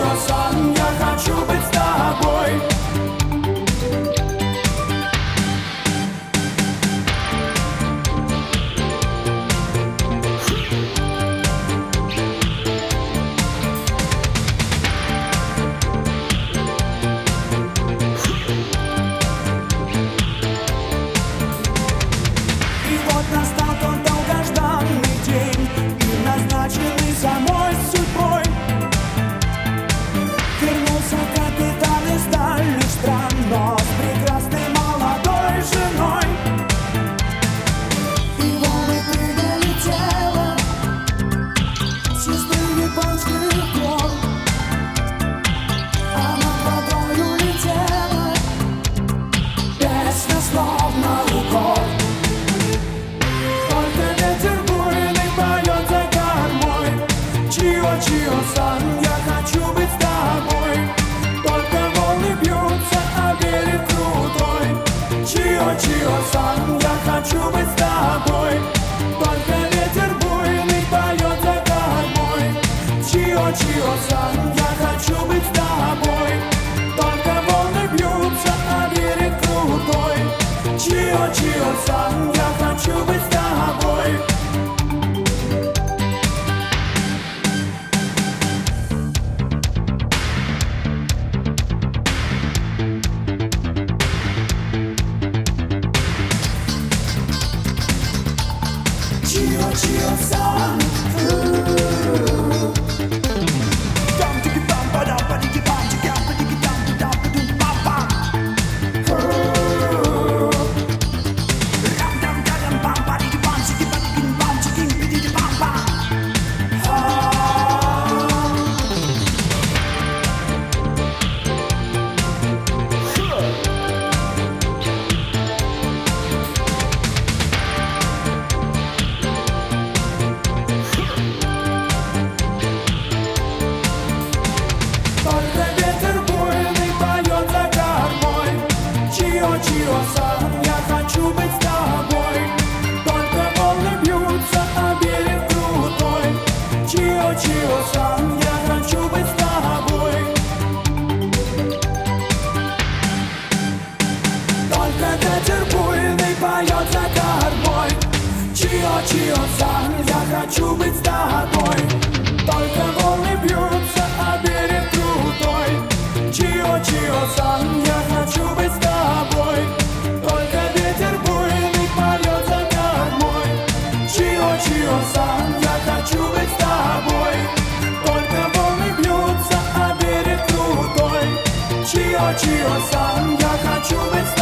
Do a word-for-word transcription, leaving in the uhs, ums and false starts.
Чио-сан, я хочу быть с тобой. И вот настал тот долгожданный день, и назначенный самой судьбой. Вернулся капитан из дальних стран, но с прекрасной молодой женой. И волны прыгали тело сестры японских гор, а над водою летела песня словно укор. Только ветер буйный поет за кормой. Чио-чио-сан, я хочу быть с тобой. Только волны бьются, а берег крутой. Чио-чио-сан, я хочу быть с тобой. Только ветер буйный поет за кормой. Чио-чио-сан, я хочу быть с тобой. Только волны бьются, а берег крутой. Чио-чио-сан, я хочу быть с тобой. Чио-чио-сан, только ветер буйный поет за кормой. Чио-чио-сан, я хочу быть с тобой. Только волны бьются, а берег крутой. Чио-чио-сан, я хочу быть с тобой. Только ветер буйный поет за кормой. Чио-чио-сан, я хочу быть с тобой. Только волны бьются, а берег крутой. Чио-чио-сан, я хочу быть с тобой. Только ветер буйный поет за кормой. Чио-чио-сан, я хочу быть с тобой. Только волны бьются, а берег крутой. Чио-чио-сан, я хочу быть с тобой.